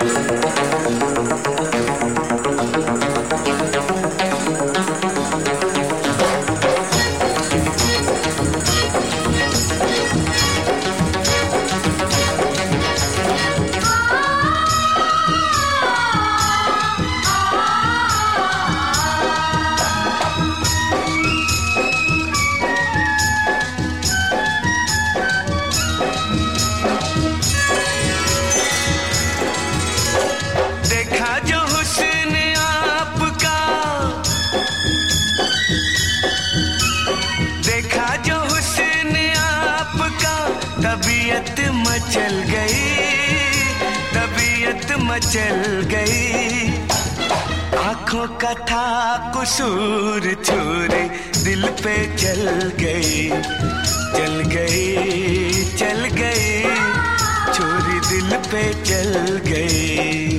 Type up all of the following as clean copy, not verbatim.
तबीयत मचल गई, आँखों का था कसूर, छुरी दिल पे चल गई, छुरी दिल पे चल गई।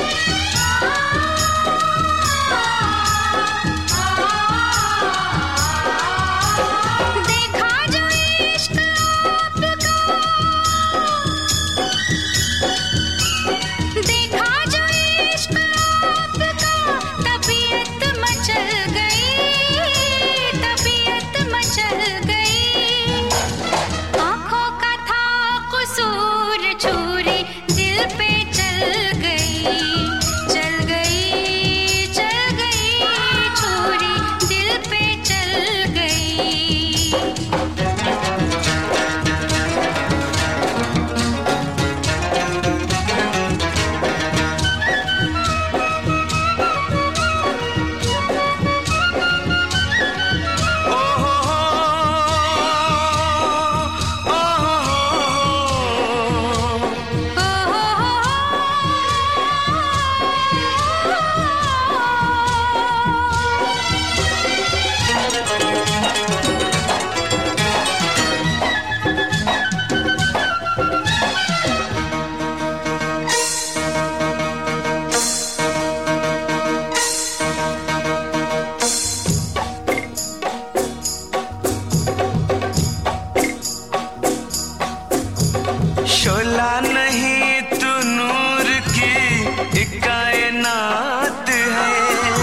शोला नहीं तू नूर की एक कायनात है,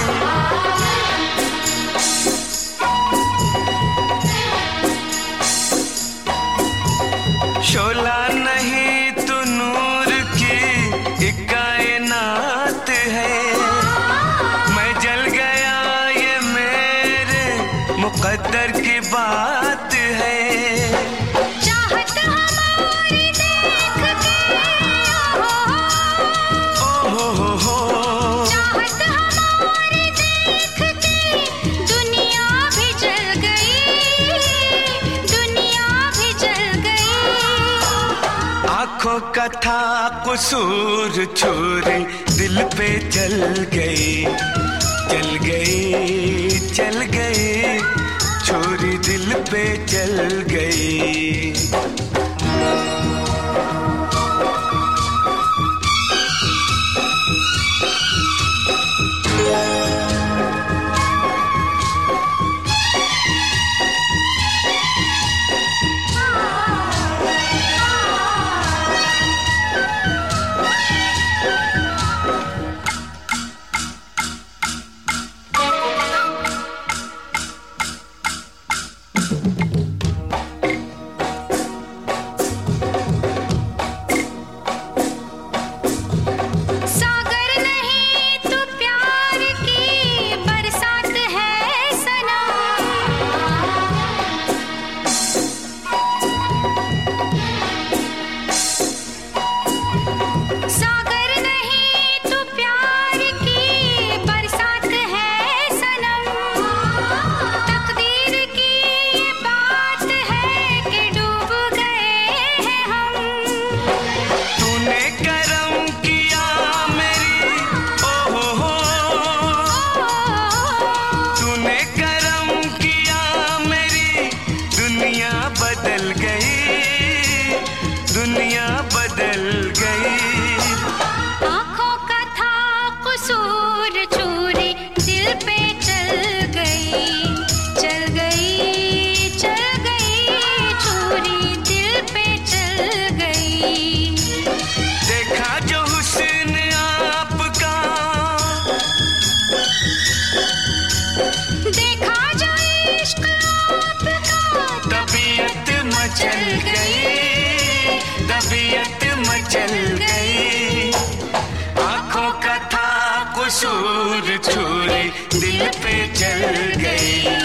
शोला नहीं तू नूर की एक कायनात है। मैं जल गया ये मेरे मुकद्दर की बात है। आँखों का था कसूर, छुरी दिल पे चल गई, छुरी दिल पे चल गई। दुनिया बदल गई। आँखों का था कसूर, छुरी दिल पे चल गई, छुरी दिल पे चल गई। देखा जो हुस्न मचल गई, तबीयत मचल गई। आंखों का था कसूर, छुरी दिल पे चल गई।